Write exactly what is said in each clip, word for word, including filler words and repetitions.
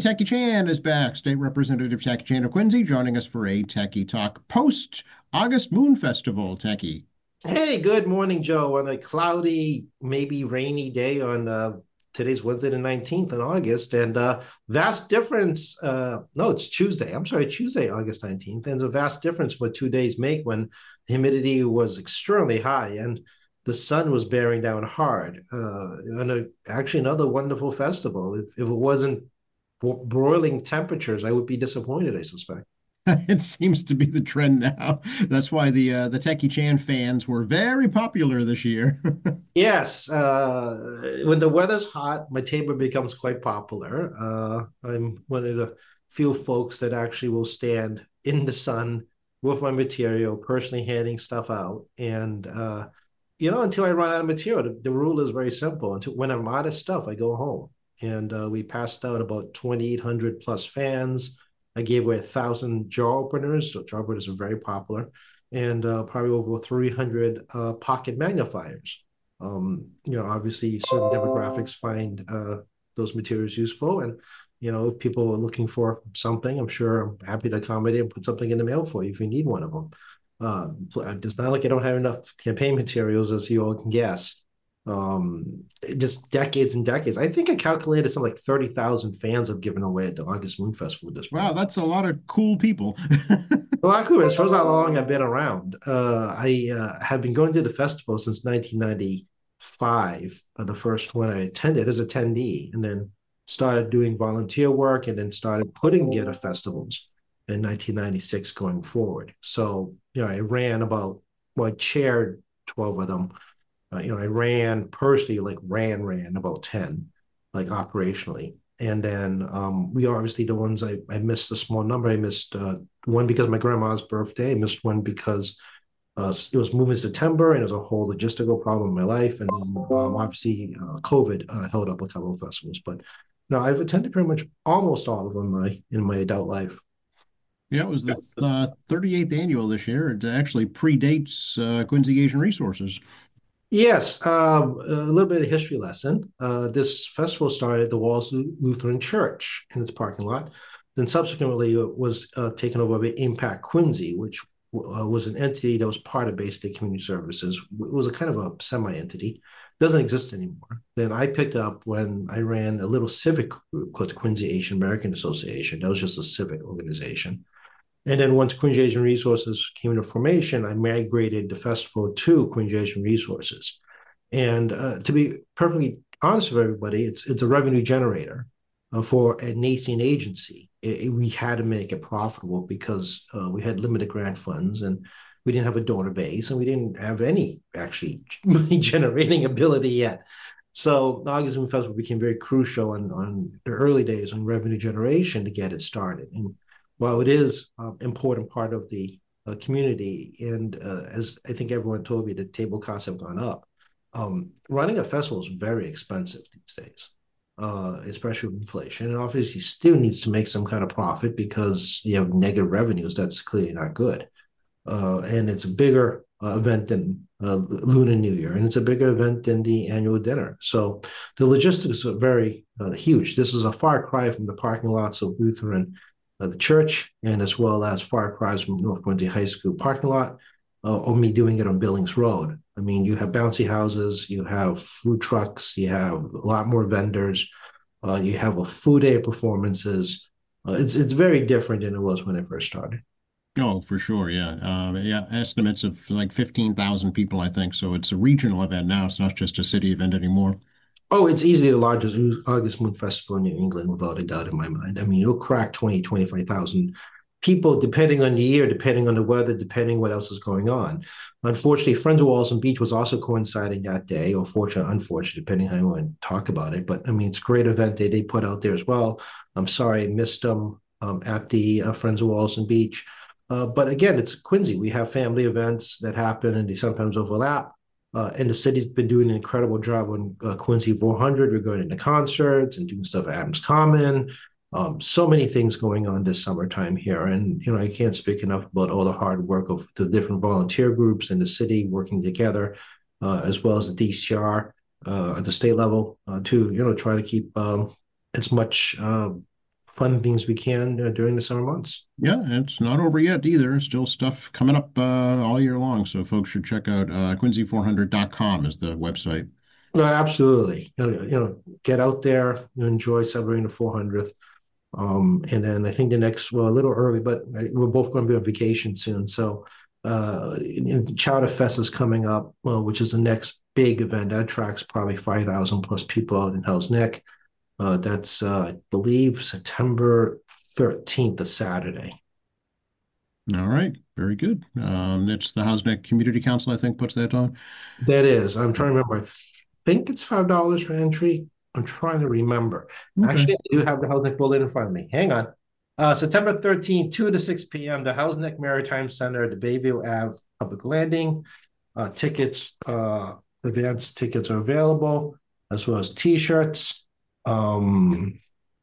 Techie Chan is back. State Representative Techie Chan of Quincy joining us for a Techie Talk post August Moon Festival. Techie. Hey, good morning, Joe. On a cloudy, maybe rainy day on uh, today's Wednesday, the nineteenth in August, and uh, vast difference. Uh, no, it's Tuesday. I'm sorry, Tuesday, August nineteenth. And a vast difference what two days make when the humidity was extremely high and the sun was bearing down hard. Uh, and a, actually, another wonderful festival. If, if it wasn't broiling temperatures, I would be disappointed, I suspect. It seems to be the trend now. That's why the uh, the Techie Chan fans were very popular this year. Yes, uh, when the weather's hot, my table becomes quite popular. Uh, I'm one of the few folks that actually will stand in the sun with my material, personally handing stuff out. And, uh, you know, until I run out of material, the, the rule is very simple. Until when I'm out of stuff, I go home. And uh, we passed out about twenty-eight hundred plus fans. I gave away a thousand jar openers. So jar openers are very popular. And uh, probably over three hundred uh, pocket magnifiers. Um, you know, obviously certain demographics find uh, those materials useful. And, you know, if people are looking for something, I'm sure I'm happy to accommodate and put something in the mail for you if you need one of them. Uh, it's not like I don't have enough campaign materials, as you all can guess. Um, just decades and decades. I think I calculated something like thirty thousand fans I've given away at the August Moon Festival at this Wow, point. that's a lot of cool people. Well, Aku, it shows how long I've been around. Uh, I uh, have been going to the festival since nineteen ninety-five, uh, the first one I attended as attendee, and then started doing volunteer work and then started putting together festivals in nineteen ninety-six going forward. So, you know, I ran about, well, I chaired twelve of them. Uh, you know, I ran personally, like ran, ran about ten, like operationally. And then um, we obviously the ones I, I missed a small number. I missed uh, one because of my grandma's birthday. I missed one because uh, it was moving in September and it was a whole logistical problem in my life. And then um, obviously uh, COVID uh, held up a couple of festivals. But no, I've attended pretty much almost all of them in my, in my adult life. Yeah, it was the uh, thirty-eighth annual this year. It actually predates uh, Quincy Asian Resources. Yes, um, a little bit of history lesson. Uh, this festival started at the Walls Lutheran Church in its parking lot. Then subsequently it was uh, taken over by Impact Quincy, which uh, was an entity that was part of Bay State Community Services. It was a kind of a semi-entity. Doesn't exist anymore. Then I picked up when I ran a little civic group called the Quincy Asian American Association. That was just a civic organization. And then once Quincy Asian Resources came into formation, I migrated the festival to Quincy Asian Resources. And uh, to be perfectly honest with everybody, it's it's a revenue generator uh, for a nascent agency. It, it, we had to make it profitable because uh, we had limited grant funds and we didn't have a donor base and we didn't have any actually money generating ability yet. So the August Moon Festival became very crucial on, on the early days on revenue generation to get it started. And while it is an uh, important part of the uh, community, and uh, as I think everyone told me, the table costs have gone up. Um, running a festival is very expensive these days, uh, especially with inflation. And obviously, still needs to make some kind of profit because you have negative revenues. That's clearly not good. Uh, and it's a bigger uh, event than uh, Lunar New Year, and it's a bigger event than the annual dinner. So the logistics are very uh, huge. This is a far cry from the parking lots of Lutheran uh, the church, and as well as far cries from North Quincy High School parking lot, uh, or me doing it on Billings Road. I mean, you have bouncy houses, you have food trucks, you have a lot more vendors, uh, you have a food day performances. Uh, it's it's very different than it was when I first started. Oh, for sure. Yeah. Um, yeah. Estimates of like fifteen thousand people, I think. So it's a regional event now. It's not just a city event anymore. Oh, it's easily the largest August Moon Festival in New England, without a doubt in my mind. I mean, it'll crack twenty, twenty-five thousand people, depending on the year, depending on the weather, depending what else is going on. Unfortunately, Friends of Walls Beach was also coinciding that day, or fortunate, unfortunate, depending how you want to talk about it. But I mean, it's a great event they, they put out there as well. I'm sorry I missed them um, at the uh, Friends of Walls Beach. Uh, but again, it's Quincy. We have family events that happen and they sometimes overlap. Uh, and the city's been doing an incredible job on uh, Quincy four hundred. We're going into concerts and doing stuff at Adams Common. Um, so many things going on this summertime here. And, you know, I can't speak enough about all the hard work of the different volunteer groups in the city working together, uh, as well as the D C R uh, at the state level uh, to, you know, try to keep um, as much uh, fun things we can uh, during the summer months. Yeah, it's not over yet either. Still stuff coming up uh, all year long. So folks should check out uh, quincy four hundred dot com is the website. No, absolutely. You know, you know, get out there, you enjoy celebrating the four hundredth. Um, and then I think the next, well, a little early, but we're both going to be on vacation soon. So uh, Chowder Fest is coming up, well, which is the next big event. That attracts probably five thousand plus people out in Hell's Neck. Uh, that's, uh, I believe, September thirteenth, a Saturday. All right, very good. Um, it's the House Neck Community Council, I think, puts that on. That is, I'm trying to remember. I think it's five dollars for entry. I'm trying to remember. Okay. Actually, I do have the House Neck bullet in front of me. Hang on. Uh, September thirteenth, two to six p m, the House Neck Maritime Center, the Bayview Ave Public Landing. Uh, tickets, uh, advance tickets are available, as well as T-shirts. Um,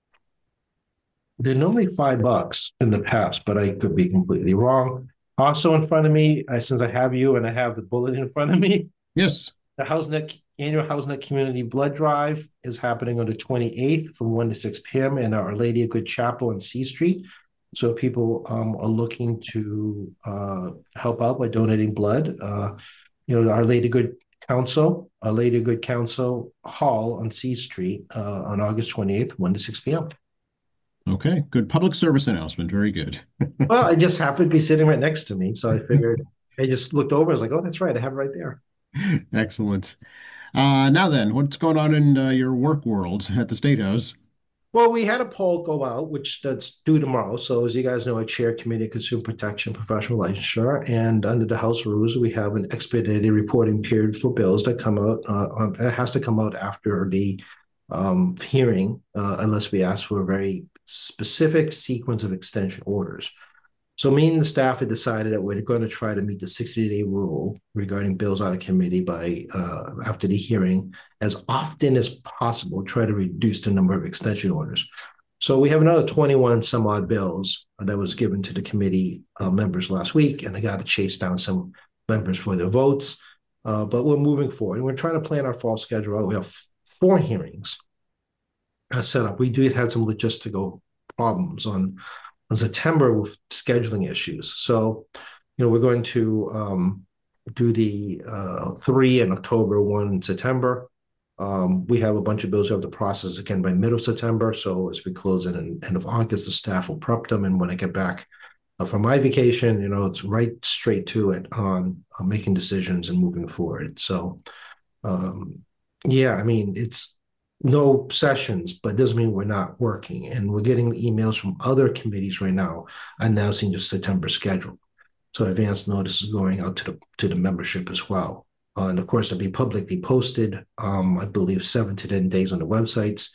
they're normally five bucks in the past, but I could be completely wrong. Also in front of me, I, since I have you and I have the bullet in front of me, Yes. the House Neck annual House Neck Community Blood Drive is happening on the twenty-eighth from one to six p m in Our Lady of Good Chapel on C Street. So people um, are looking to uh, help out by donating blood. Uh, you know, Our Lady of Good Council, Our Lady of Good Council Hall on C Street uh, on August twenty-eighth, one to six p m Okay, good public service announcement. Very good. Well, I just happened to be sitting right next to me. So I figured, I just looked over. I was like, oh, that's right. I have it right there. Excellent. Uh, now then, what's going on in uh, your work world at the State House? Well, we had a poll go out, which that's due tomorrow. So as you guys know, I chair Committee of Consumer Protection, Professional Licensure, and under the House rules, we have an expedited reporting period for bills that come out. Uh, on, it has to come out after the um, hearing, uh, unless we ask for a very specific sequence of extension orders. So me and the staff had decided that we're going to try to meet the sixty-day rule regarding bills out of committee by uh, after the hearing as often as possible, try to reduce the number of extension orders. So we have another twenty-one some odd bills that was given to the committee uh, members last week, and I got to chase down some members for their votes. Uh, but we're moving forward, and we're trying to plan our fall schedule out. We have four hearings uh, set up. We did have some logistical problems on in September with scheduling issues. So, you know, we're going to um, do the uh, three in October, one in September. Um, we have a bunch of bills we have to process again by middle of September. So as we close in and end of August, the staff will prep them. And when I get back uh, from my vacation, you know, it's right straight to it on uh, making decisions and moving forward. So, um, yeah, I mean, it's no sessions, but it doesn't mean we're not working. And we're getting emails from other committees right now announcing the September schedule. So advance notice is going out to the to the membership as well. Uh, and of course, it'll be publicly posted, um, I believe, seven to ten days on the websites.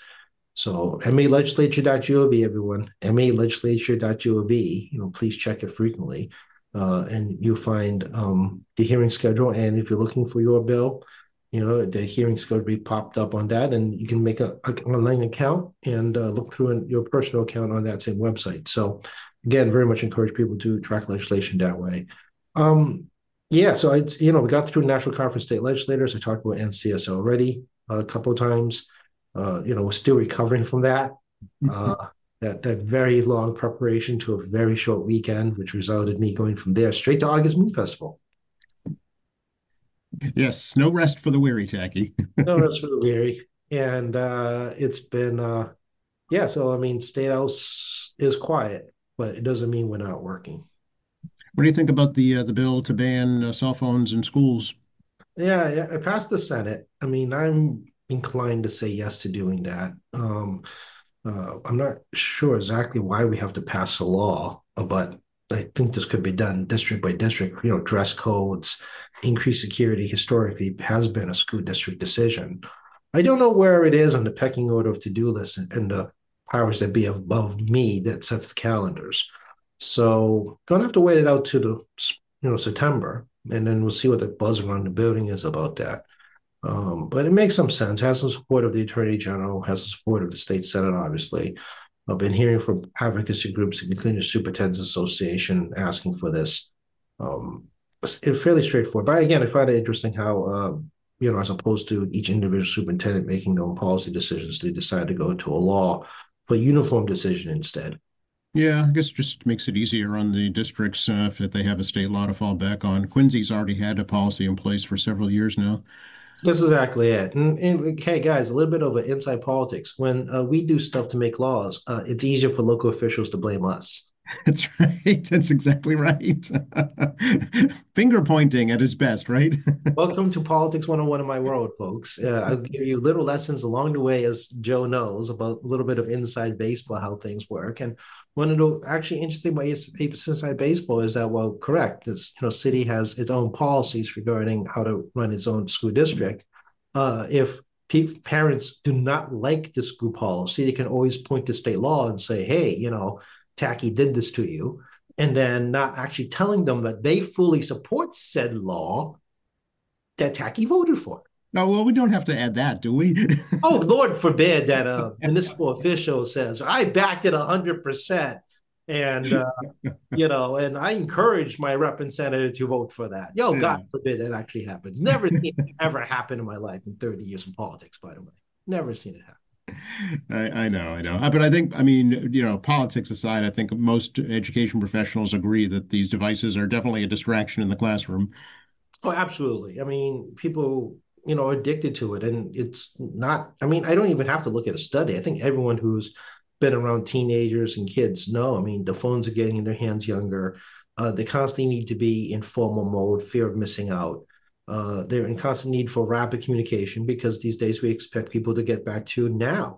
So m a legislature dot gov, everyone, m a legislature dot gov, you know, please check it frequently. Uh, and you'll find um, the hearing schedule. And if you're looking for your bill, you know, the hearing schedule be popped up on that, and you can make a, a online account and uh, look through an, your personal account on that same website. So again, very much encourage people to track legislation that way. Um, yeah, so it's, you know, we got through National Conference State Legislators. I talked about N C S already uh, a couple of times. Uh, you know, we're still recovering from that. Uh, that that very long preparation to a very short weekend, which resulted in me going from there straight to August Moon Festival. Yes, no rest for the weary, Tacky. No rest for the weary. And uh, it's been, uh, yeah, so I mean, State House is quiet, but it doesn't mean we're not working. What do you think about the uh, the bill to ban uh, cell phones in schools? Yeah, yeah, I passed the Senate. I mean, I'm inclined to say yes to doing that. Um, uh, I'm not sure exactly why we have to pass a law, but I think this could be done district by district. You know, dress codes, increased security historically has been a school district decision. I don't know where it is on the pecking order of to-do list and, and the powers that be above me that sets the calendars. So gonna have to wait it out to the you know September, and then we'll see what the buzz around the building is about that. Um, but it makes some sense. Has the support of the Attorney General, has the support of the State Senate, obviously. I've been hearing from advocacy groups, including the Superintendents Association, asking for this. Um, it's fairly straightforward. But again, I find it interesting how, uh, you know, as opposed to each individual superintendent making their own policy decisions, they decide to go to a law for uniform decision instead. Yeah, I guess just makes it easier on the districts uh, if they have a state law to fall back on. Quincy's already had a policy in place for several years now. That's exactly it. And, and hey, guys, a little bit of an inside politics. When uh, we do stuff to make laws, uh, it's easier for local officials to blame us. That's right. That's exactly right. Finger pointing at his best, right? Welcome to Politics one oh one in my world, folks. Uh, I'll give you little lessons along the way, as Joe knows, about a little bit of inside baseball, how things work. And one of the actually interesting ways inside baseball is that, well, correct, this you know city has its own policies regarding how to run its own school district. Uh, if pe- parents do not like the school policy, they can always point to state law and say, hey, you know, Tacky did this to you, and then not actually telling them that they fully support said law that Tacky voted for. Oh, well, we don't have to add that, do we? Oh, Lord forbid that a municipal official says, I backed it one hundred percent. And, uh, you know, and I encourage my representative to vote for that. Yo, Yeah. God forbid that actually happens. Never seen it ever happen in my life in thirty years in politics, by the way. Never seen it happen. I, I know, I know. Uh, But I think, I mean, you know, politics aside, I think most education professionals agree that these devices are definitely a distraction in the classroom. Oh, absolutely. I mean, people, you know, are addicted to it. And it's not, I mean, I don't even have to look at a study. I think everyone who's been around teenagers and kids know. I mean, the phones are getting in their hands younger. Uh, they constantly need to be in formal mode, fear of missing out. Uh, they're in constant need for rapid communication because these days we expect people to get back to now.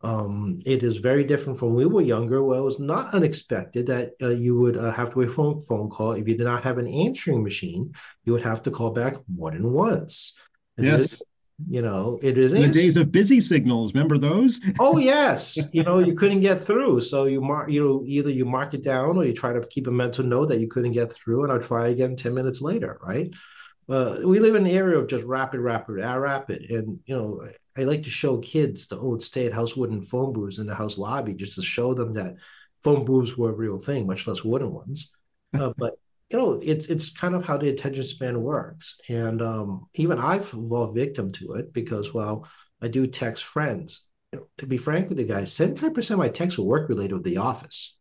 Um, it is very different from when we were younger. Well, it was not unexpected that uh, you would uh, have to wait for a phone call. If you did not have an answering machine, you would have to call back more than once. And Yes. you know, it is In the days of busy signals, remember those? Oh yes, you know you couldn't get through, so you mark, you know, either you mark it down or you try to keep a mental note that you couldn't get through, and I'll try again ten minutes later, right? Uh, we live in an area of just rapid, rapid, uh, rapid, and you know I, I like to show kids the old stay-at-house wooden phone booths in the house lobby just to show them that phone booths were a real thing, much less wooden ones. Uh, but you know it's it's kind of how the attention span works, and um, even I've fallen victim to it because well I do text friends. You know, to be frank with you guys, seventy-five percent of my texts are work related with the office.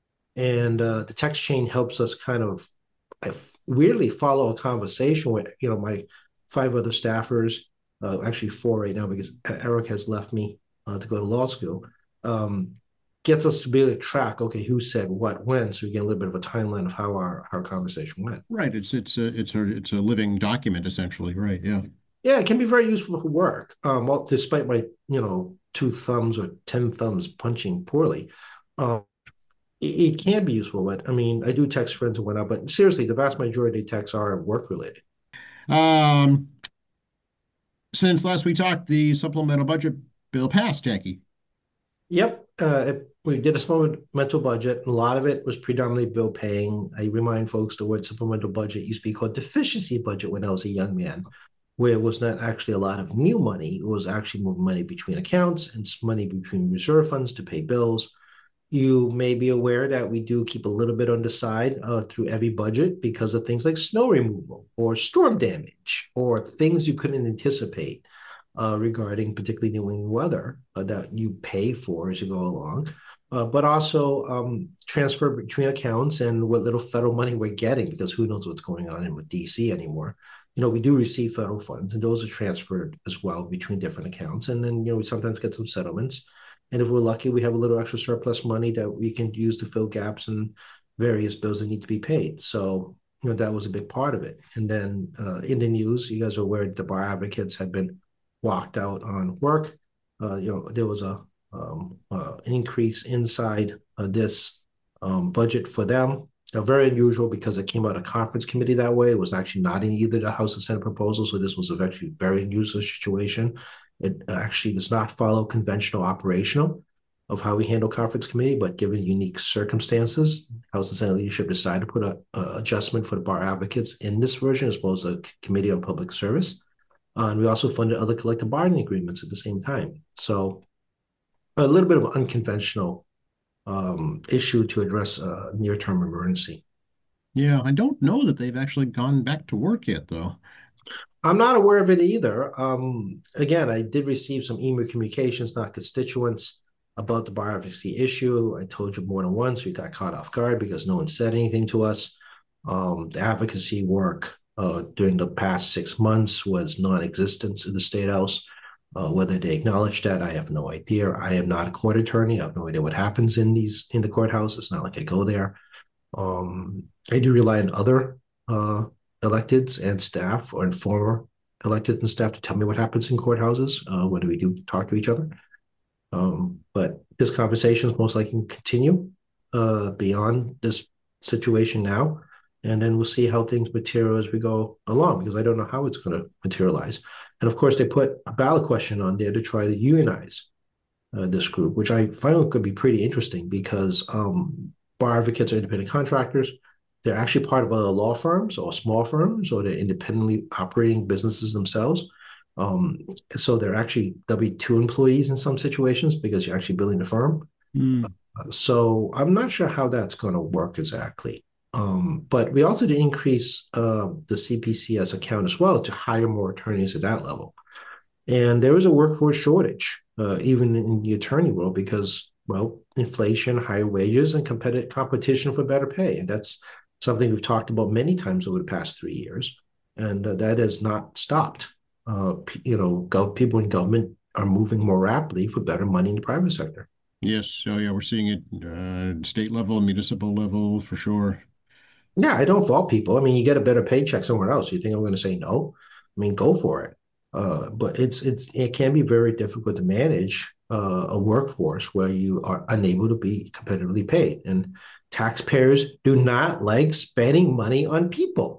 And uh, the text chain helps us kind of I weirdly follow a conversation with, you know, my five other staffers, uh, actually four right now because Eric has left me uh, to go to law school. Um, gets us to be able to track, okay, who said what when, so we get a little bit of a timeline of how our, our conversation went. Right. It's it's a it's a it's a living document essentially, right? Yeah. Yeah, it can be very useful for work. Um, well, despite my, you know, two thumbs or ten thumbs punching poorly, um, it, it can be useful. But I mean, I do text friends and whatnot. But seriously, the vast majority of texts are work related. Um, since last we talked, the supplemental budget bill passed, Jackie. Yep, uh, it, we did a supplemental budget, and a lot of it was predominantly bill paying. I remind folks the word supplemental budget used to be called deficiency budget when I was a young man, where it was not actually a lot of new money. It was actually moving money between accounts and money between reserve funds to pay bills. You may be aware that we do keep a little bit on the side uh, through every budget because of things like snow removal or storm damage or things you couldn't anticipate uh, regarding particularly New England weather uh, that you pay for as you go along. Uh, but also um, transfer between accounts and what little federal money we're getting because who knows what's going on in with D C anymore. You know, we do receive federal funds and those are transferred as well between different accounts. And then, you know, we sometimes get some settlements. And if we're lucky, we have a little extra surplus money that we can use to fill gaps in various bills that need to be paid. So, you know, that was a big part of it. And then uh, in the news, you guys are aware the bar advocates had been locked out on work. Uh, you know, there was a um, uh, increase inside uh, this um, budget for them. Now, very unusual because it came out of conference committee that way. It was actually not in either the House or Senate proposal. So this was a actually very unusual situation. It actually does not follow conventional operational of how we handle conference committee, but given unique circumstances, House and Senate leadership decided to put a, a adjustment for the bar advocates in this version, as well as a committee on public service. Uh, and we also funded other collective bargaining agreements at the same time. So a little bit of an unconventional um, issue to address a near-term emergency. Yeah, I don't know that they've actually gone back to work yet, though. I'm not aware of it either. Um, again, I did receive some email communications, not constituents, about the bar advocacy issue. I told you more than once we got caught off guard because no one said anything to us. Um, the advocacy work uh, during the past six months was non-existent in the State House. Uh, whether they acknowledge that, I have no idea. I am not a court attorney. I have no idea what happens in these in the courthouse. It's not like I go there. Um, I do rely on other uh, electeds and staff or former elected and staff to tell me what happens in courthouses, uh, whether we do talk to each other. Um, but this conversation is most likely to continue uh, beyond this situation now. And then we'll see how things materialize as we go along, because I don't know how it's going to materialize. And of course, they put a ballot question on there to try to unionize uh, this group, which I find could be pretty interesting because um, bar advocates are independent contractors. They're actually part of other law firms or small firms, or they're independently operating businesses themselves. Um, so they're actually W two employees in some situations because you're actually building a firm. Mm. Uh, so I'm not sure how that's going to work exactly. Um, but we also did increase uh, the C P C S account as well to hire more attorneys at that level. And there was a workforce shortage, uh, even in the attorney world, because, well, inflation, higher wages, and competitive competition for better pay. And that's something we've talked about many times over the past three years. And uh, that has not stopped. Uh, you know, gov- people in government are moving more rapidly for better money in the private sector. Yes. Oh, yeah. We're seeing it uh, state level, municipal level for sure. Yeah, I don't fault people. I mean, you get a better paycheck somewhere else. You think I'm going to say no? I mean, go for it. Uh, but it's it's it can be very difficult to manage uh, a workforce where you are unable to be competitively paid, and taxpayers do not like spending money on people.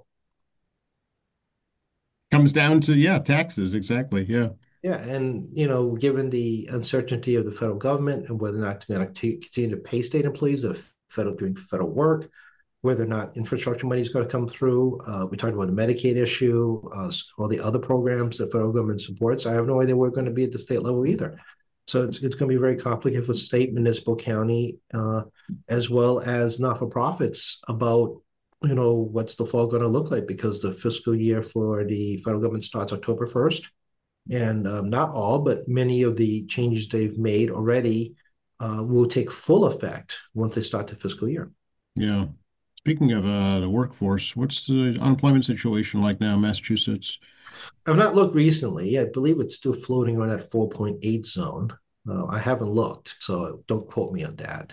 Comes down to, yeah, taxes. Exactly. Yeah. Yeah, and you know, given the uncertainty of the federal government and whether or not they're going to continue to pay state employees of federal doing federal work, whether or not infrastructure money is going to come through. Uh, we talked about the Medicaid issue, uh, all the other programs the federal government supports. I have no idea we're going to be at the state level either. So it's, it's going to be very complicated for state, municipal, county, uh, as well as not-for-profits about, you know, what's the fall going to look like, because the fiscal year for the federal government starts October first. And um, not all, but many of the changes they've made already uh, will take full effect once they start the fiscal year. Yeah. Speaking of uh, the workforce, what's the unemployment situation like now in Massachusetts? I've not looked recently. I believe it's still floating around that four point eight zone. Uh, I haven't looked, so don't quote me on that.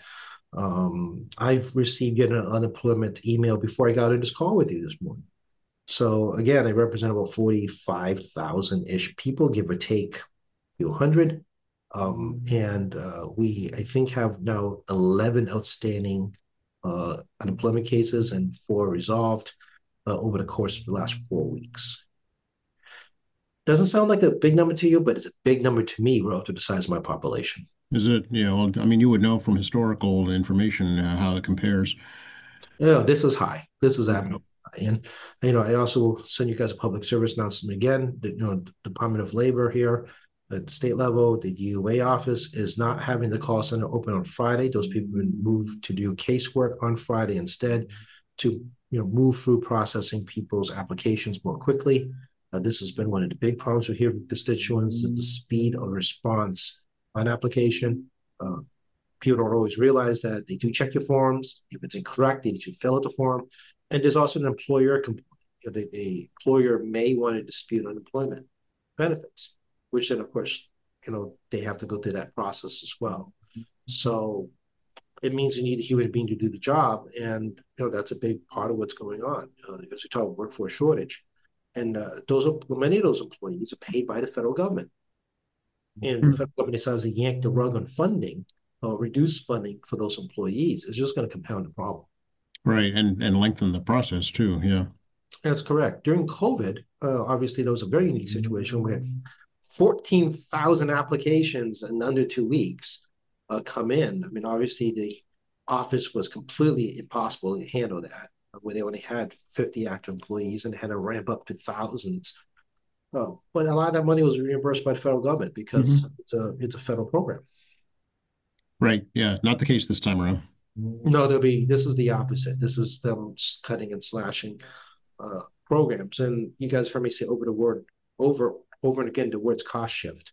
Um, I've received yet an unemployment email before I got on this call with you this morning. So again, I represent about forty-five thousand ish people, give or take a few hundred. Um, and uh, we, I think, have now eleven outstanding uh, unemployment cases and four resolved uh, over the course of the last four weeks. Doesn't sound like a big number to you, but it's a big number to me relative to the size of my population. Is it, you know, I mean, you would know from historical information uh, how it compares. You know, this is high. This is Okay. abnormal. And you know, I also send you guys a public service announcement again. The, you know, Department of Labor here at state level, the D U A office is not having the call center open on Friday. Those people have been moved to do casework on Friday instead, to you know move through processing people's applications more quickly. Uh, this has been one of the big problems we hear from constituents: is the speed of response on application. Uh, people don't always realize that they do check your forms. If it's incorrect, they should fill out the form. And there's also an employer component. You know, the, the employer may want to dispute unemployment benefits, which then, of course, you know, they have to go through that process as well. So it means you need a human being to do the job, and you know that's a big part of what's going on. Uh, as we talk about workforce shortage, and uh, those are, many of those employees are paid by the federal government, and the Hmm. federal government decides to yank the rug on funding or reduce funding for those employees. It's just going to compound the problem. Right. And and lengthen the process too. Yeah. That's correct. During COVID, uh, obviously, there was a very unique situation. We had fourteen thousand applications in under two weeks uh, come in. I mean, obviously, the office was completely impossible to handle that when they only had fifty active employees and had to ramp up to thousands. Oh, but a lot of that money was reimbursed by the federal government because Hmm. it's a it's a federal program. Right. Yeah. Not the case this time around. No, there'll be this is the opposite. This is them cutting and slashing uh, programs. And you guys heard me say over the word over over and again the words cost shift.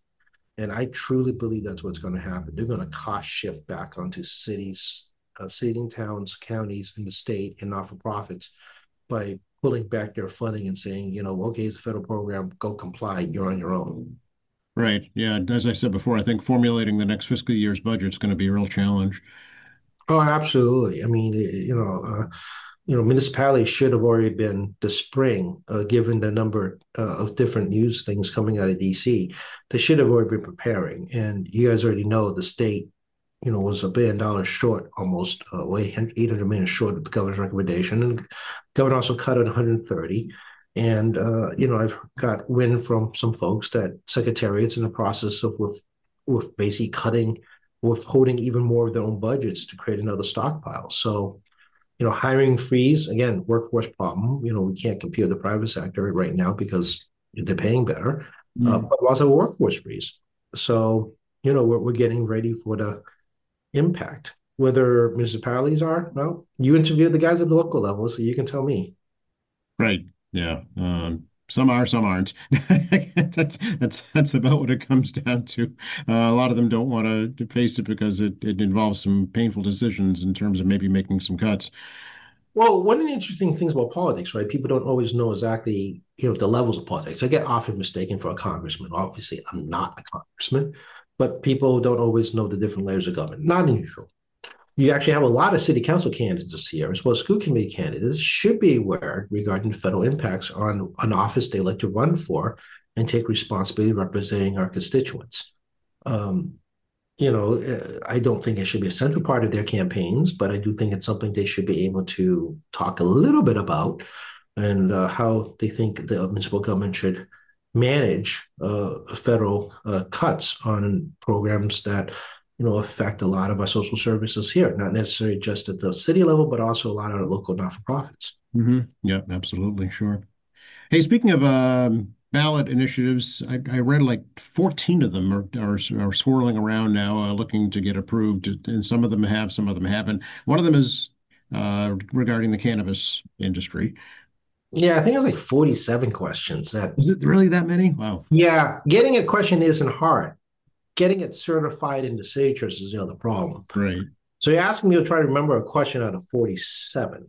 And I truly believe that's what's going to happen. They're going to cost shift back onto cities, uh, city and towns, counties, and the state and not for profits by pulling back their funding and saying, you know, okay, it's a federal program, go comply, you're on your own. Right. Yeah. As I said before, I think formulating the next fiscal year's budget is going to be a real challenge. Oh, absolutely. I mean, you know, uh, you know, municipalities should have already been this spring, uh, given the number uh, of different news things coming out of D C. They should have already been preparing. And you guys already know the state, you know, was a billion dollars short, almost uh, eight hundred million short of the governor's recommendation. And the governor also cut it one hundred thirty. And, uh, you know, I've got wind from some folks that secretariats in the process of with, with basically cutting, withholding even more of their own budgets to create another stockpile. So, you know, hiring freeze, again, workforce problem. You know, we can't compete with the private sector right now because they're paying better, uh, Mm. but also a workforce freeze. So, you know, we're, we're getting ready for the impact. Whether municipalities are, well, you interview the guys at the local level, so you can tell me. Right. Yeah. Um, some are, some aren't. That's that's that's about what it comes down to. Uh, a lot of them don't want to face it because it, it involves some painful decisions in terms of maybe making some cuts. Well, one of the interesting things about politics, right? People don't always know exactly, you know, the levels of politics. I get often mistaken for a congressman. Obviously, I'm not a congressman, but people don't always know the different layers of government. Not unusual. You actually have a lot of city council candidates this year, as well as school committee candidates, should be aware regarding federal impacts on an office they like to run for and take responsibility representing our constituents. Um, you know, I don't think it should be a central part of their campaigns, but I do think it's something they should be able to talk a little bit about and uh, how they think the municipal government should manage uh, federal uh, cuts on programs that you know affect a lot of our social services here, not necessarily just at the city level, but also a lot of our local not-for-profits. Hmm. Yeah, absolutely. Sure. Hey, speaking of um, ballot initiatives, I, I read like fourteen of them are, are, are swirling around now, uh, looking to get approved. And some of them have, some of them haven't. One of them is uh, regarding the cannabis industry. Yeah, I think it's like forty-seven questions. That Is it really that many? Wow. yeah, getting a question isn't hard. Getting it certified into signatures is the other problem. Right. So you're asking me to try to remember a question out of forty-seven.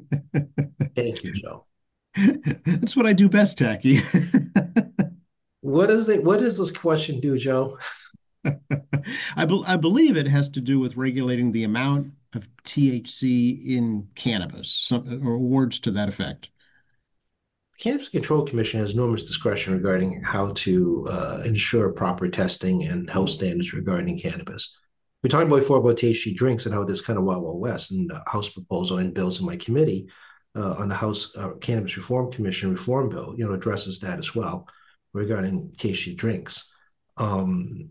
Thank you, Joe. That's what I do best, Tacky. What is it? What does this question do, Joe? I, be I believe it has to do with regulating the amount of T H C in cannabis, some, or words to that effect. The Cannabis Control Commission has enormous discretion regarding how to uh, ensure proper testing and health standards regarding cannabis. We talked before about T H C drinks and how this kind of wild, wild west, and the House proposal and bills in my committee uh, on the House uh, Cannabis Reform Commission reform bill, you know, addresses that as well regarding T H C drinks. Um,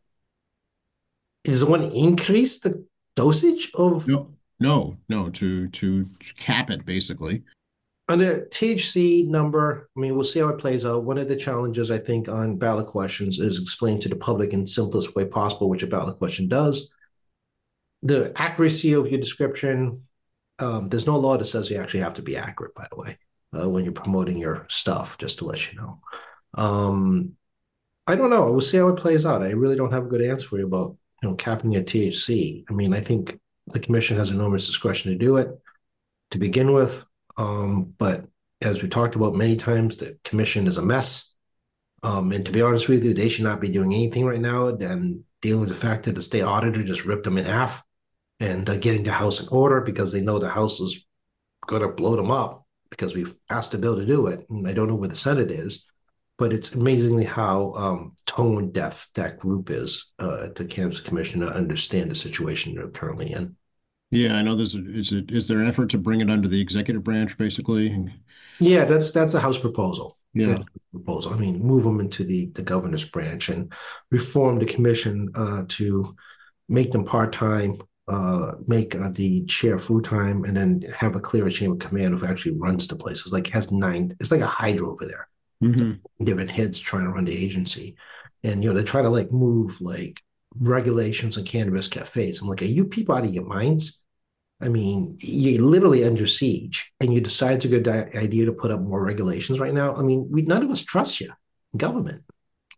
is one increase the dosage of No, no, no, to to cap it basically. on the T H C number? I mean, we'll see how it plays out. One of the challenges I think on ballot questions is explain to the public in the simplest way possible, which a ballot question does. The accuracy of your description, um, there's no law that says you actually have to be accurate, by the way, uh, when you're promoting your stuff, just to let you know. Um, I don't know. We'll see how it plays out. I really don't have a good answer for you about you know capping your T H C. I mean, I think the commission has enormous discretion to do it to begin with. Um, but as we talked about many times, the commission is a mess. Um, and to be honest with you, they should not be doing anything right now than dealing with the fact that the state auditor just ripped them in half and uh, getting the house in order because they know the house is going to blow them up because we've passed a bill to do it. And I don't know where the Senate is, but it's amazingly how um, tone deaf that group is uh, at the Cannabis Commission to understand the situation they're currently in. Yeah, I know there's a, is it is there an effort to bring it under the executive branch basically? Yeah, that's that's a House proposal. Yeah. That proposal. I mean, move them into the the governor's branch and reform the commission uh, to make them part time, uh, make uh, the chair full time, and then have a clearer chain of command who actually runs the place. It's like has nine. It's like a hydra over there. It's Hmm. like different heads trying to run the agency, and you know they're trying to like move like regulations on cannabis cafes. I'm like, are you people out of your minds? I mean, you're literally under siege, and you decide it's a good idea to put up more regulations right now. I mean, we none of us trust you, government.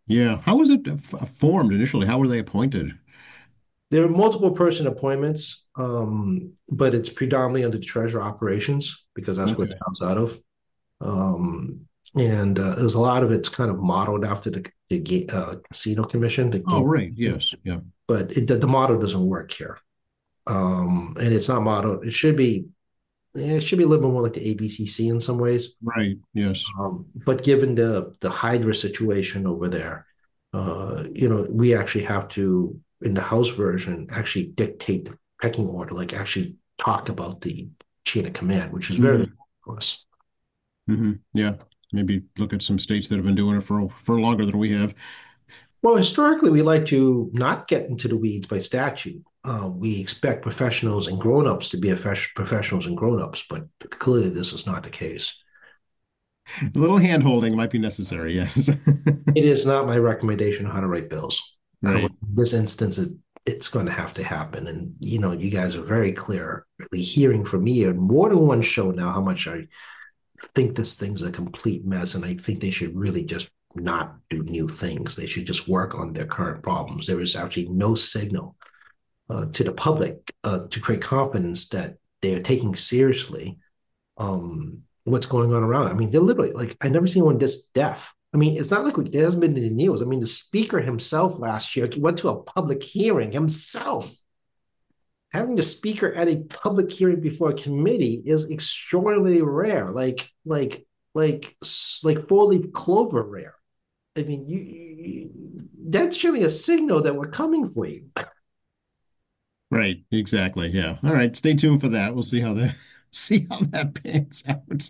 Yeah. How was it f- formed initially? How were they appointed? There are multiple person appointments, um, but it's predominantly under treasurer operations because that's what it Okay. comes out of. Um, and uh, there's a lot of it's kind of modeled after the, the uh, casino commission, the Oh, game, right. Yes. Yeah. but it, the, the model doesn't work here. Um, and it's not modeled. It should be it should be a little bit more like the A B C C in some ways. Right. Yes. Um, but given the the Hydra situation over there, uh, you know, we actually have to in the House version actually dictate the pecking order, like actually talk about the chain of command, which is very Hmm. important for us. Hmm. Yeah. Maybe look at some states that have been doing it for for longer than we have. Well, historically, we like to not get into the weeds by statute. Uh, we expect professionals and grown-ups to be professionals and grown-ups, but clearly this is not the case. A little hand holding might be necessary. Yes. It is not my recommendation on how to write bills. Uh, Right. in this instance, it, it's going to have to happen. And, you know, you guys are very clear, really hearing from me on more than one show now how much I think this thing's a complete mess. And I think they should really just not do new things. They should just work on their current problems. There is actually no signal uh, to the public uh, to create confidence that they are taking seriously um, what's going on around. I mean, they're literally like, I never seen one this deaf. I mean, it's not like it hasn't been in the news. I mean, the speaker himself last year he went to a public hearing himself. Having the speaker at a public hearing before a committee is extraordinarily rare, like like like like four leaf clover rare. I mean, you, you that's surely a signal that we're coming for you. Right. Exactly. Yeah. All right. Stay tuned for that. We'll see how that see how that pans out.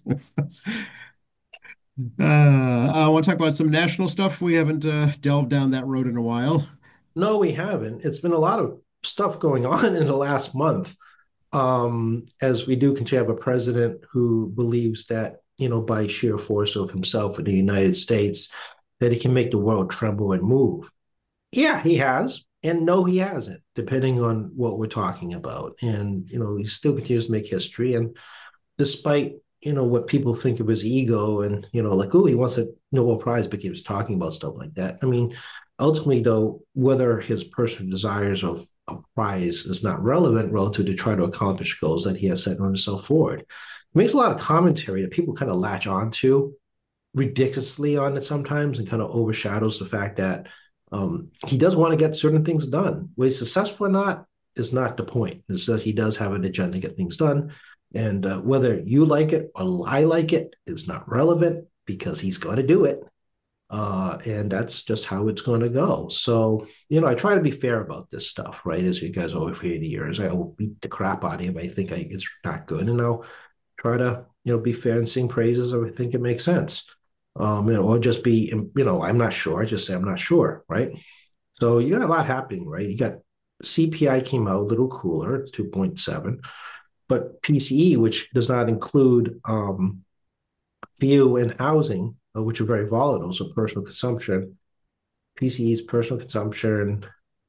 Uh, I want to talk about some national stuff. We haven't uh, delved down that road in a while. No, we haven't. It's been a lot of stuff going on in the last month. Um, as we do continue to have a president who believes that, you know, by sheer force of himself in the United States, that he can make the world tremble and move. Yeah, he has. And no, he hasn't, depending on what we're talking about. And, you know, he still continues to make history. And despite, you know, what people think of his ego and, you know, like, oh, he wants a Nobel Prize, but he was talking about stuff like that. I mean, ultimately, though, whether his personal desires of a prize is not relevant relative to try to accomplish goals that he has set on himself forward. It makes a lot of commentary that people kind of latch onto ridiculously on it sometimes and kind of overshadows the fact that um, he does want to get certain things done. Whether he's successful or not is not the point. It's that he does have an agenda to get things done. And uh, whether you like it or I like it is not relevant because he's going to do it. Uh, and that's just how it's going to go. So, you know, I try to be fair about this stuff, right? As you guys over for eighty years, I will beat the crap out of him. I think I, it's not good. And I'll try to, you know, be fair and sing praises if I think it makes sense. Um, you know, or just be, you know, I'm not sure. I just say I'm not sure, right? So you got a lot happening, right? You got C P I came out a little cooler, it's two point seven, but P C E, which does not include um, fuel and housing, uh, which are very volatile, so personal consumption, P C E's personal consumption,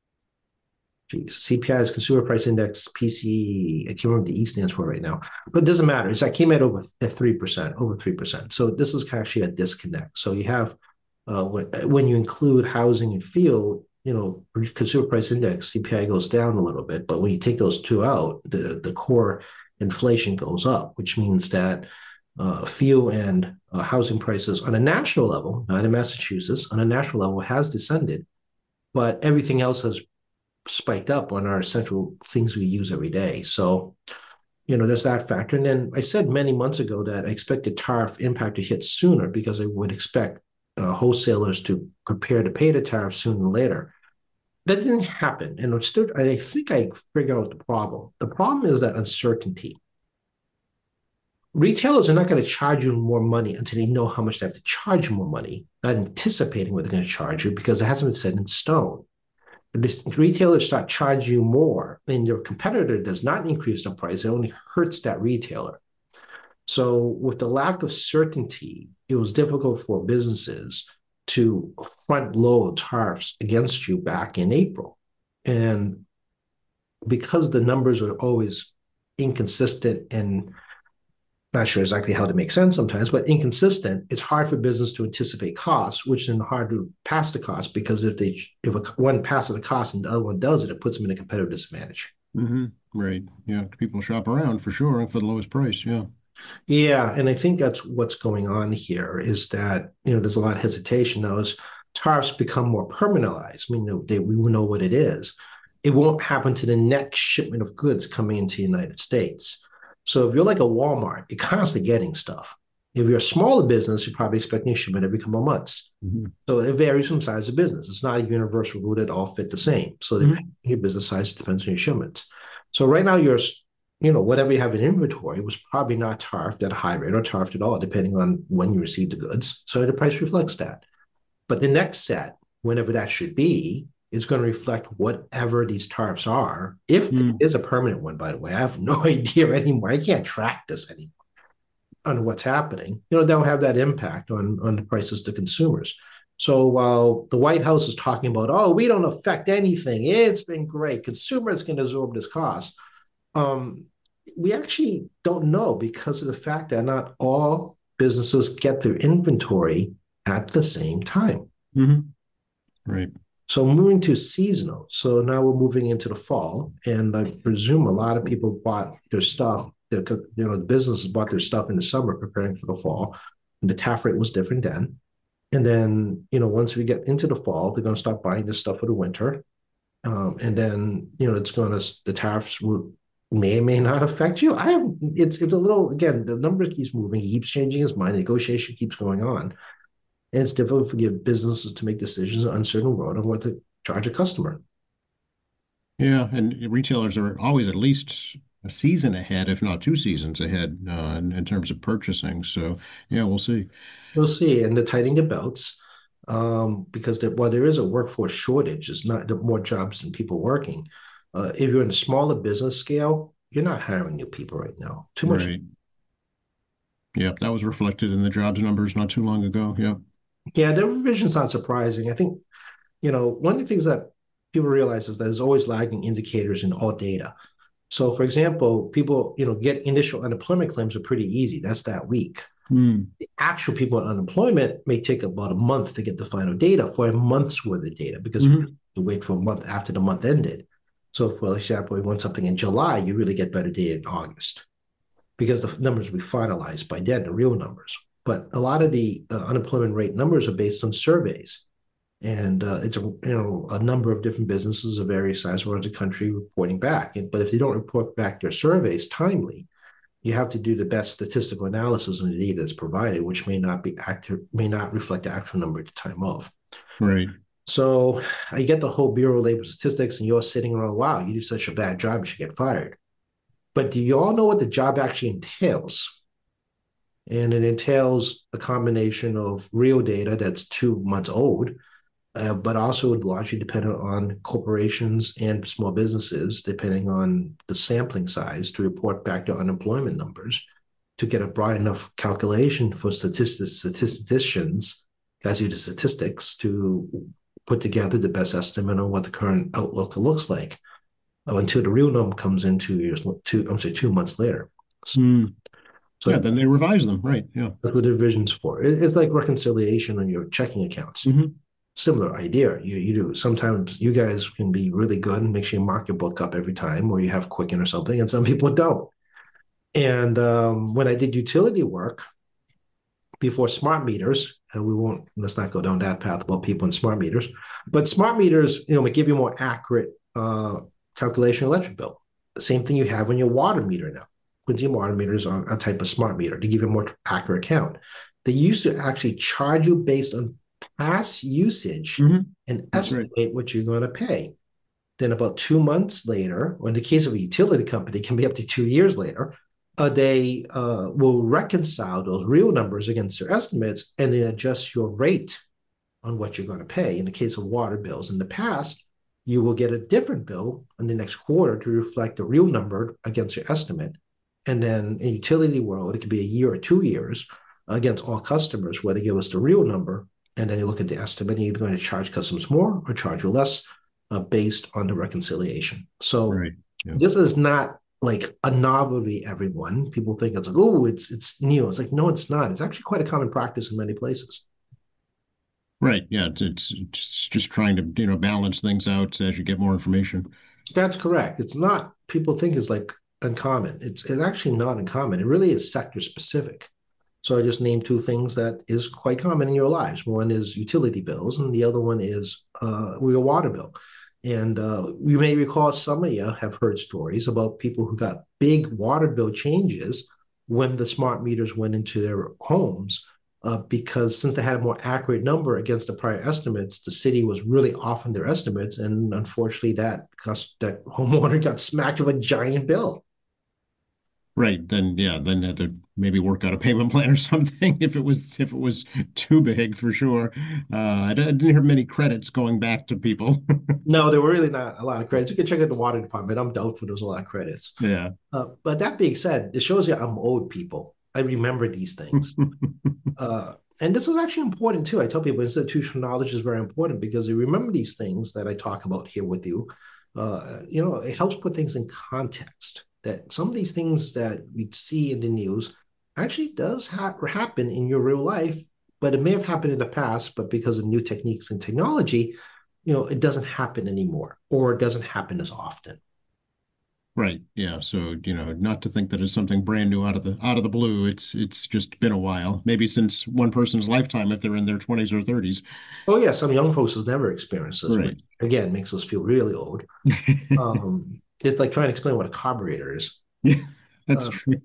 geez, C P I is Consumer Price Index, P C E, I can't remember what the E stands for right now, but it doesn't matter. It's I came at over at three percent, over three percent. So this is actually a disconnect. So you have uh, when, when you include housing and fuel, you know, Consumer Price Index, C P I goes down a little bit, but when you take those two out, the the core inflation goes up, which means that uh, fuel and uh, housing prices on a national level, not in Massachusetts, on a national level has descended, but everything else has spiked up on our essential things we use every day. So, you know, there's that factor. And then I said many months ago that I expected tariff impact to hit sooner because I would expect uh, wholesalers to prepare to pay the tariff sooner than later. That didn't happen. And I'm still, I think I figured out the problem. The problem is that uncertainty. Retailers are not going to charge you more money until they know how much they have to charge you more money, not anticipating what they're going to charge you because it hasn't been set in stone. The retailers start charging you more and your competitor does not increase the price, it only hurts that retailer. So with the lack of certainty, it was difficult for businesses to front load tariffs against you back in April. And because the numbers were always inconsistent and Not sure exactly how to make sense sometimes, but inconsistent. It's hard for business to anticipate costs, which is hard to pass the cost because if they if a, one passes the cost and the other one does it, it puts them in a competitive disadvantage. Hmm. Right. Yeah. People shop around for sure for the lowest price. Yeah. Yeah, and I think that's what's going on here is that you know there's a lot of hesitation now as tariffs become more permanentized. I mean, they, we know what it is. It won't happen to the next shipment of goods coming into the United States. So if you're like a Walmart, you're constantly getting stuff. If you're a smaller business, you're probably expecting a shipment every couple of months. Hmm. So it varies from size of business. It's not a universal rule that all fit the same. So depending Hmm. on your business size, it depends on your shipments. So right now, you're you know, whatever you have in inventory was probably not tariffed at a high rate or tariffed at all, depending on when you received the goods. So the price reflects that. But the next set, whenever that should be, is going to reflect whatever these tariffs are. If it Mm. is a permanent one, by the way, I have no idea anymore. I can't track this anymore on what's happening. You know, they'll have that impact on, on the prices to consumers. So while the White House is talking about, oh, we don't affect anything, it's been great, consumers can absorb this cost. Um, we actually don't know because of the fact that not all businesses get their inventory at the same time. Hmm. Right. So moving to seasonal. So now we're moving into the fall, and I presume a lot of people bought their stuff. You know, the businesses bought their stuff in the summer, preparing for the fall. And the tariff rate was different then. And then, you know, once we get into the fall, they're going to start buying this stuff for the winter. Um, and then, you know, it's going to the tariffs will may or may not affect you. I have it's it's a little again, the number keeps moving, he keeps changing his mind, the negotiation keeps going on. And it's difficult for businesses to make decisions in an uncertain world on what to charge a customer. Yeah. And retailers are always at least a season ahead, if not two seasons ahead, uh, in, in terms of purchasing. So, yeah, we'll see. We'll see. And they're tightening the belts um, because there, while there is a workforce shortage, there's not more jobs than people working. Uh, if you're in a smaller business scale, you're not hiring new people right now. Too much. Right. Yeah. That was reflected in the jobs numbers not too long ago. Yeah. Yeah, the revision's not surprising. I think, you know, one of the things that people realize is that there's always lagging indicators in all data. So, for example, people, you know, get initial unemployment claims are pretty easy. That's that week. Hmm. The actual people on unemployment may take about a month to get the final data for a month's worth of data because Hmm. you wait for a month after the month ended. So, for example, we want something in July, you really get better data in August because the numbers will be finalized by then, the real numbers. But a lot of the uh, unemployment rate numbers are based on surveys. And uh, it's a you know a number of different businesses of various sizes around the country reporting back. But if they don't report back their surveys timely, you have to do the best statistical analysis on the data that's provided, which may not be accurate, may not reflect the actual number at the time of. Right. So I get the whole Bureau of Labor Statistics, and you're sitting around, wow, you do such a bad job, you should get fired. But do you all know what the job actually entails? And it entails a combination of real data that's two months old, uh, but also largely dependent on corporations and small businesses, depending on the sampling size, to report back to unemployment numbers to get a broad enough calculation for statistics, statisticians, guys who do statistics, to put together the best estimate on what the current outlook looks like uh, until the real number comes in two years, two, I'm sorry, two months later. Hmm. Yeah. So Then they revise them. Right. Yeah. that's what division's for. It's like reconciliation on your checking accounts. Hmm. Similar idea. You you do sometimes you guys can be really good and make sure you mark your book up every time, or you have Quicken or something, and some people don't. And um, when I did utility work before smart meters, and we won't let's not go down that path about people in smart meters, but smart meters, you know, may give you more accurate uh, calculation electric bill. The same thing you have on your water meter now. Quincy water meters are a type of smart meter to give you a more accurate count. They used to actually charge you based on past usage Hmm. and That's right. estimate what you're going to pay. Then about two months later, or in the case of a utility company, it can be up to two years later, uh, they uh, will reconcile those real numbers against their estimates and then adjust your rate on what you're going to pay. In the case of water bills, in the past, you will get a different bill in the next quarter to reflect the real number against your estimate. And then in utility world, it could be a year or two years against all customers where they give us the real number. And then you look at the estimate, and you're going to charge customers more or charge you less uh, based on the reconciliation. So Right. Yeah. this is not like a novelty to everyone. People think it's like, oh, it's it's new. It's like, no, it's not. It's actually quite a common practice in many places. Right. Yeah. It's, it's it's just trying to, you know, balance things out as you get more information. That's correct. It's not, people think it's like uncommon. It's it's actually not uncommon. It really is sector specific. So I just named two things that is quite common in your lives. One is utility bills, and the other one is uh, your water bill. And uh, you may recall, some of you have heard stories about people who got big water bill changes when the smart meters went into their homes, uh, because since they had a more accurate number against the prior estimates, the city was really off in their estimates, and unfortunately, that that homeowner got smacked with a giant bill. Right. Then, yeah, then had to maybe work out a payment plan or something if it was if it was too big for sure. Uh, I didn't hear many credits going back to people. No, there were really not a lot of credits. You can check out the water department. I'm doubtful there's a lot of credits. Yeah. Uh, but that being said, it shows you I'm old, people. I remember these things. Uh, and this is actually important too. I tell people institutional knowledge is very important because you remember these things that I talk about here with you. Uh, you know, it helps put things in context. That some of these things that we see in the news actually does ha- happen in your real life, but it may have happened in the past, but because of new techniques and technology, you know, it doesn't happen anymore, or it doesn't happen as often. Right. Yeah. So, you know, not to think that it's something brand new out of the out of the blue. It's it's just been a while, maybe since one person's lifetime if they're in their twenties or thirties. Oh yeah, some young folks has never experienced this, which Right. again makes us feel really old. Um, it's like trying to explain what a carburetor is. Yeah, that's Uh, true.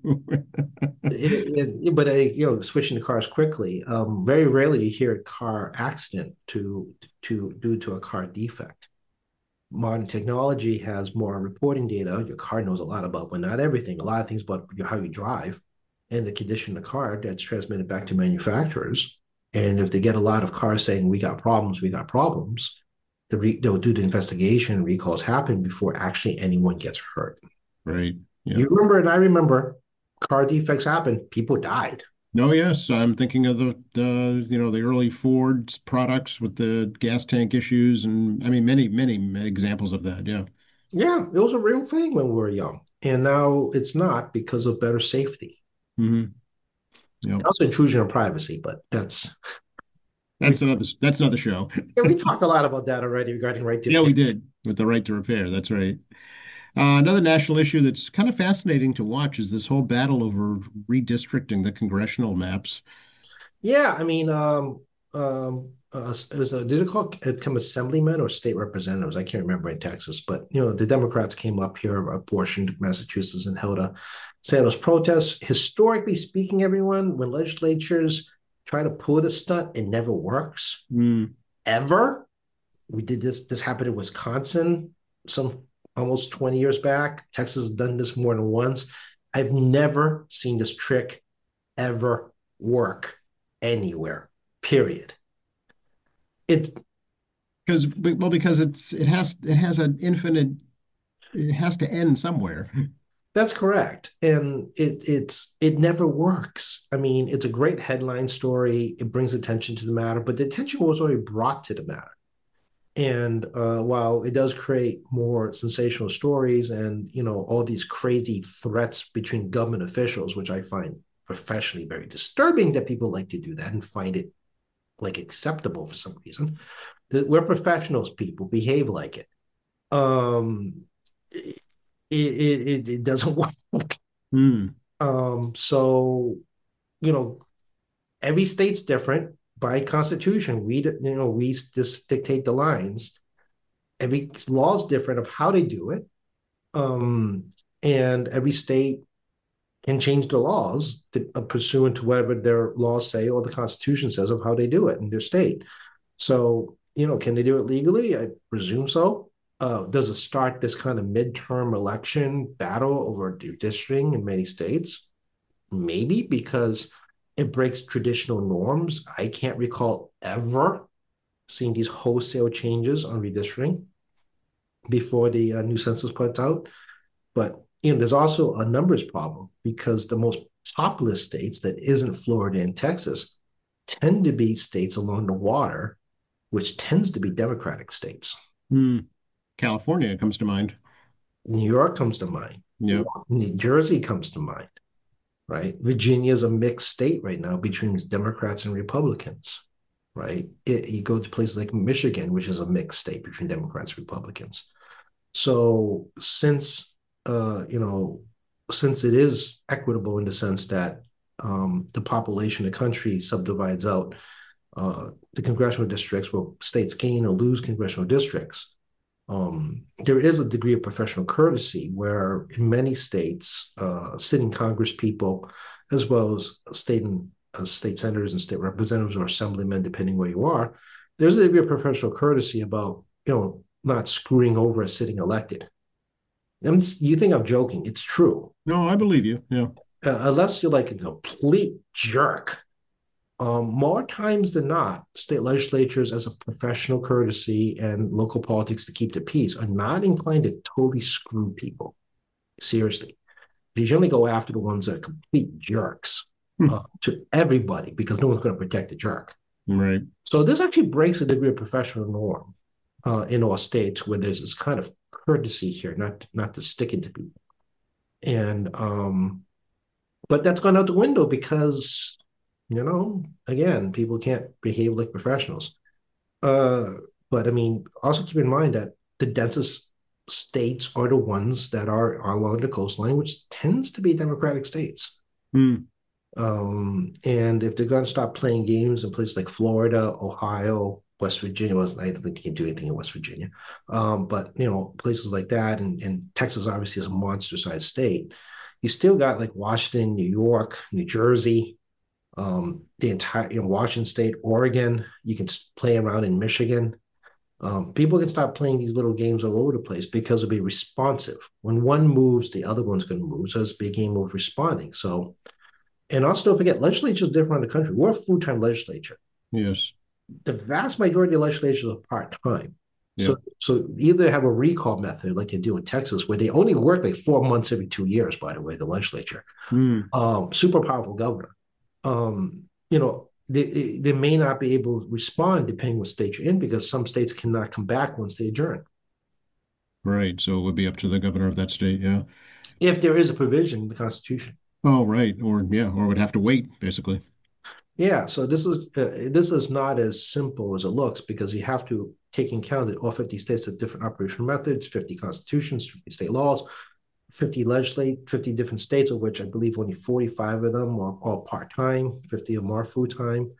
it, it, but I, you know, switching to cars quickly. Um, very rarely you hear a car accident to to due to a car defect. Modern technology has more reporting data. Your car knows a lot about, but not everything. A lot of things about how you drive and the condition of the car that's transmitted back to manufacturers. And if they get a lot of cars saying we got problems, we got problems, the re- they'll do the investigation. Recalls happen before actually anyone gets hurt. Right. Yeah. You remember, and I remember, car defects happen. People died. No, yes, I'm thinking of the the you know the early Ford products with the gas tank issues, and I mean many many examples of that. Yeah. Yeah, it was a real thing when we were young, and now it's not because of better safety. Hmm. Yep. Also, intrusion of privacy, but that's we That's another that's another show. yeah, we talked a lot about that already regarding right to Yeah, repair. we did with the right to repair. That's right. Uh, another national issue that's kind of fascinating to watch is this whole battle over redistricting the congressional maps. Yeah, I mean, um, um, uh, it was a, did it call it come assemblymen or state representatives? I can't remember in Texas, but you know, the Democrats came up here, apportioned Massachusetts, and held a Sandals protest. Historically speaking, everyone, when legislatures try to pull the stunt, it never works Mm, ever. We did this. This happened in Wisconsin some almost twenty years back. Texas has done this more than once. I've never seen this trick ever work anywhere. Period. It because well, because it's it has it has an infinite it has to end somewhere. that's correct, and it it's it never works. I mean, it's a great headline story. It brings attention to the matter, but the attention was already brought to the matter. And uh, while it does create more sensational stories and you know all these crazy threats between government officials, which I find professionally very disturbing that people like to do that and find it like acceptable for some reason. That we're professionals, people behave like it. Um, it it, it, it doesn't work. Mm, Um, so you know every state's different by constitution. We you know we just dictate the lines. Every law is different of how they do it. Um, and every state can change the laws to, uh, pursuant to whatever their laws say or the Constitution says of how they do it in their state. So, you know, can they do it legally? I presume so. Uh, does it start this kind of midterm election battle over redistricting in many states? Maybe because it breaks traditional norms. I can't recall ever seeing these wholesale changes on redistricting before the uh, new census puts out. But you know, there's also a numbers problem because the most populous states that isn't Florida and Texas tend to be states along the water, which tends to be Democratic states. mm. California comes to mind. New York comes to mind. Yep. New Jersey comes to mind, right? Virginia is a mixed state right now between Democrats and Republicans, right? It, you go to places like Michigan, which is a mixed state between Democrats and Republicans. So since uh, you know, since it is equitable in the sense that um, the population of the country subdivides out uh, the congressional districts, where states gain or lose congressional districts. Um, there is a degree of professional courtesy where, in many states, uh, sitting Congress people, as well as state and uh, state senators and state representatives or assemblymen, depending where you are, there's a degree of professional courtesy about you know not screwing over a sitting elected. I'm, you think I'm joking? It's true. No, I believe you. Yeah. Uh, unless you're like a complete jerk, um, more times than not, state legislatures, as a professional courtesy and local politics to keep the peace, are not inclined to totally screw people. Seriously. They generally go after the ones that are complete jerks uh, to everybody because no one's going to protect the jerk. Right. So this actually breaks a degree of professional norm uh, in all states where there's this kind of courtesy here, not not to stick it to people. And um, but that's gone out the window because you know, again, people can't behave like professionals. Uh, but I mean, also keep in mind that the densest states are the ones that are along the coastline, which tends to be Democratic states. Mm. Um, and if they're going to stop playing games in places like Florida, Ohio, West Virginia, well, I don't think you can do anything in West Virginia, um, but you know, places like that, and, and Texas obviously is a monster-sized state. You still got like Washington, New York, New Jersey, um, the entire you know, Washington State, Oregon. You can play around in Michigan. Um, people can stop playing these little games all over the place because it'll be responsive. When one moves, the other one's going to move. So it's a game of responding. So, and also don't forget, legislature is different in the country. We're a full-time legislature. Yes. The vast majority of legislatures are part-time. Yeah. So, so either have a recall method like they do in Texas, where they only work like four months every two years, by the way, the legislature. Mm. Um, super powerful governor. Um, you know, they, they may not be able to respond depending what state you're in because some states cannot come back once they adjourn. Right. So it would be up to the governor of that state. Yeah. If there is a provision in the Constitution. Oh, right. Or yeah, or would have to wait, basically. Yeah, so this is uh, this is not as simple as it looks because you have to take in account that all fifty states have different operational methods, fifty constitutions, fifty state laws, fifty legislate, fifty different states, of which I believe only forty-five of them are all part-time, fifty of them are full-time.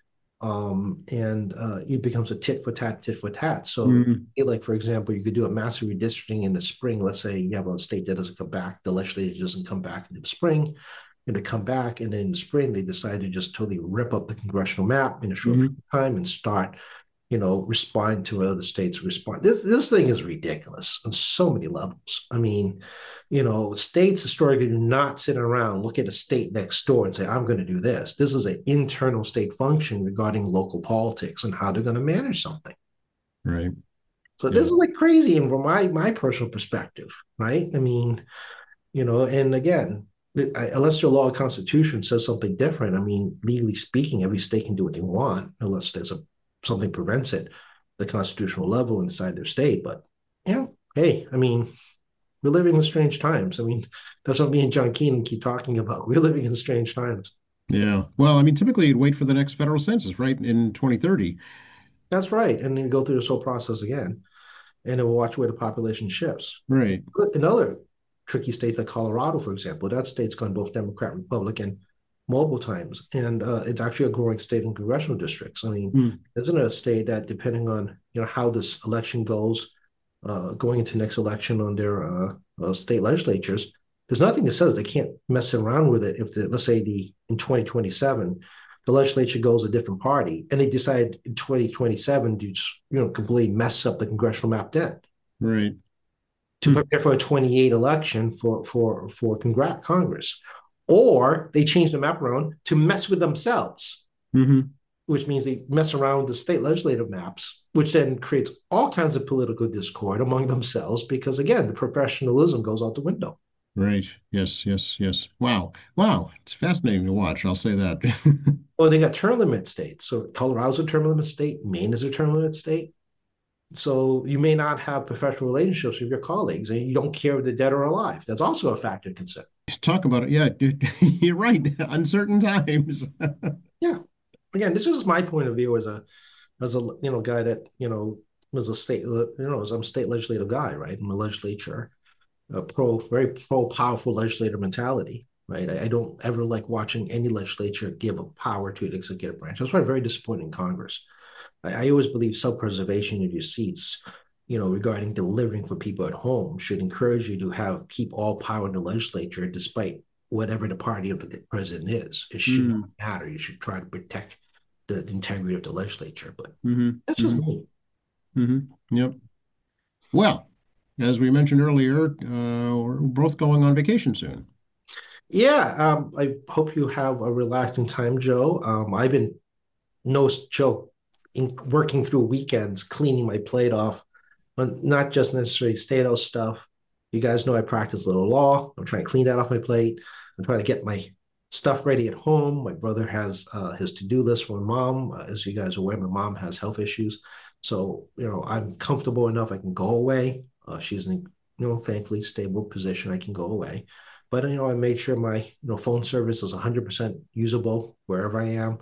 Um, and uh, it becomes a tit for tat, tit for tat. So, Mm. like, for example, you could do a massive redistricting in the spring. Let's say you have a state that doesn't come back, the legislature doesn't come back in the spring, and they come back, and then in the spring, they decide to just totally rip up the congressional map in a short Mm-hmm. time and start you know, respond to other states respond. This this thing is ridiculous on so many levels. I mean, you know, states historically do not sit around, look at a state next door and say, I'm going to do this. This is an internal state function regarding local politics and how they're going to manage something. Right. So Yeah. this is like crazy and from my my personal perspective, right? I mean, you know, and again, unless your law or constitution says something different, I mean, legally speaking, every state can do what they want unless there's a something prevents it, the constitutional level inside their state. But yeah, hey, I mean, we're living in strange times. I mean, that's what me and John Keenan keep talking about. We're living in strange times. Yeah. Well, I mean, typically you'd wait for the next federal census, right? In twenty thirty. That's right. And then you go through this whole process again, and then we'll watch where the population shifts. Right. In other tricky states like Colorado, for example, that state's gone both Democrat, Republican, multiple times, and uh, it's actually a growing state in congressional districts. I mean, Mm. isn't it a state that, depending on you know how this election goes, uh, going into next election on their uh, uh, state legislatures, there's nothing that says they can't mess around with it. If the, let's say the in twenty twenty-seven, the legislature goes a different party, and they decide in twenty twenty-seven to just, you know completely mess up the congressional map then Right. to Mm. prepare for a twenty-eight election for for for Congre- Congress, or they change the map around to mess with themselves, Mm-hmm. which means they mess around with the state legislative maps, which then creates all kinds of political discord among themselves because again, the professionalism goes out the window. Right. Yes. Yes. Yes. Wow. Wow. It's fascinating to watch. I'll say that. Well, they got term limit states. So Colorado's a term limit state. Maine is a term limit state. So you may not have professional relationships with your colleagues, and you don't care if they're dead or alive. That's also a factor to consider. Talk about it. Yeah, you're right. Uncertain times. Yeah. Again, this is my point of view as a as a you know guy that you know was a state you know as I'm a state legislative guy, right? I'm a legislature, a pro very pro powerful legislative mentality, right? I, I don't ever like watching any legislature give a power to the executive branch. That's why I'm very disappointed in Congress. I, I always believe self-preservation of your seats, you know, regarding delivering for people at home should encourage you to have keep all power in the legislature despite whatever the party of the president is. It should not Mm, matter. You should try to protect the integrity of the legislature. But hmm that's just hmm me. hmm Yep. Well, as we mentioned earlier, uh, we're both going on vacation soon. Yeah, um, I hope you have a relaxing time, Joe. Um, I've been no joke in working through weekends, cleaning my plate off, but not just necessarily state house stuff. You guys know I practice little law. I'm trying to clean that off my plate. I'm trying to get my stuff ready at home. My brother has uh, his to-do list for my mom. Uh, as you guys are aware, my mom has health issues. So, you know, I'm comfortable enough I can go away. Uh, she's in, you know, thankfully stable position. I can go away. But, you know, I made sure my, you know, phone service is one hundred percent usable wherever I am.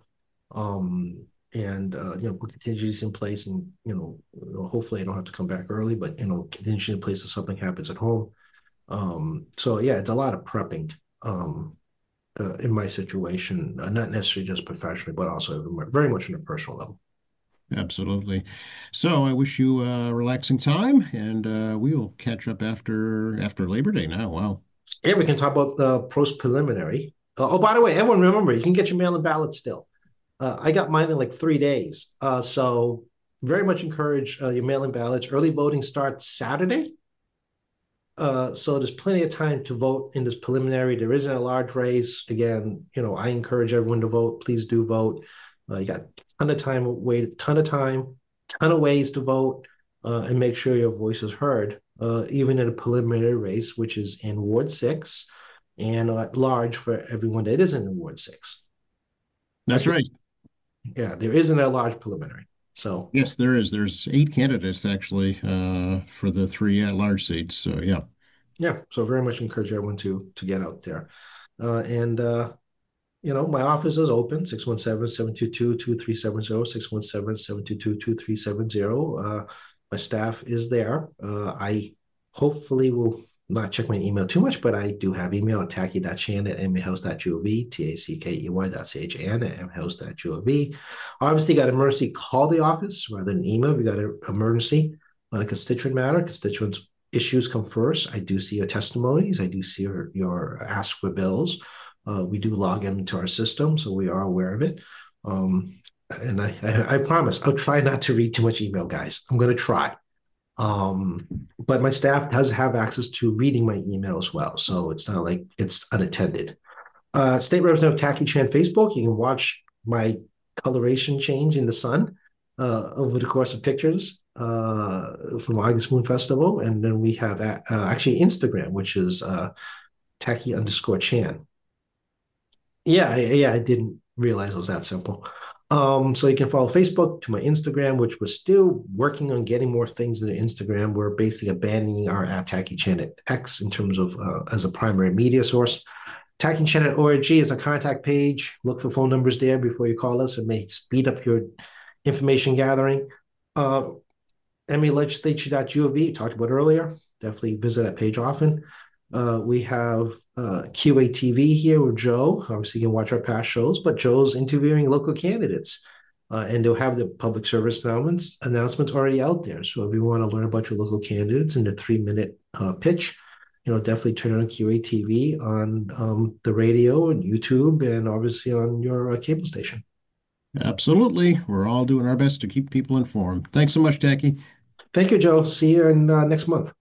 Um, and uh, you know, put contingencies in place, and you know, you know, hopefully I don't have to come back early, but you know, contingency in place if something happens at home. Um, so yeah, it's a lot of prepping um, uh, in my situation, uh, not necessarily just professionally, but also very much on a personal level. Absolutely. So I wish you a relaxing time, and uh, we will catch up after after Labor Day now. Wow. Yeah, we can talk about the post preliminary. Uh, oh, by the way, everyone remember you can get your mail-in ballot still. Uh, I got mine in like three days. Uh, so very much encourage uh, your mail-in ballots. Early voting starts Saturday. Uh, so there's plenty of time to vote in this preliminary. There isn't a large race. Again, you know, I encourage everyone to vote. Please do vote. Uh, you got a ton of time, wait, ton of time, ton of ways to vote, uh, and make sure your voice is heard. Uh, even in a preliminary race, which is in Ward Six, and at large for everyone that isn't in Ward Six. That's Actually, right. yeah, there isn't a large preliminary. So Yes, there is. There's eight candidates actually uh, for the three at-large seats. So yeah, yeah, so very much encourage everyone to to get out there. Uh, and uh, you know, my office is open, six one seven, seven two two, two three seven zero, six one seven, seven two two, two three seven zero. Uh, my staff is there. Uh, I hopefully will not check my email too much, but I do have email at tacky dot chan at mhouse.gov, T A C K E Y dot C H A N at mhouse.gov. Obviously, got emergency, call the office rather than email. We got an emergency on a constituent matter. Constituents issues come first. I do see your testimonies. I do see your, your ask for bills. Uh, we do log into our system, so we are aware of it. Um, and I, I, I promise I'll try not to read too much email, guys. I'm going to try. Um, but my staff does have access to reading my email as well, so it's not like it's unattended. Uh, State Representative Taki Chan Facebook. You can watch my coloration change in the sun uh, over the course of pictures uh, from August Moon Festival, and then we have uh, actually Instagram, which is uh, Taki underscore Chan. Yeah, I, yeah, I didn't realize it was that simple. Um, so you can follow Facebook to my Instagram, which we're still working on getting more things into Instagram. We're basically abandoning our at Tacky Chan at X in terms of uh, as a primary media source. Tacky Chan at org is a contact page. Look for phone numbers there before you call us. It may speed up your information gathering. Uh, M A legislature dot gov, talked about earlier. Definitely visit that page often. Uh, we have uh, Q A T V here with Joe. Obviously, you can watch our past shows, but Joe's interviewing local candidates. Uh, and they'll have the public service announcements, announcements already out there. So if you want to learn about your local candidates in the three-minute uh, pitch, you know, definitely turn on Q A T V on um, the radio and YouTube and obviously on your uh, cable station. absolutely. We're all doing our best to keep people informed. Thanks so much, Jackie. Thank you, Joe. See you in uh, next month.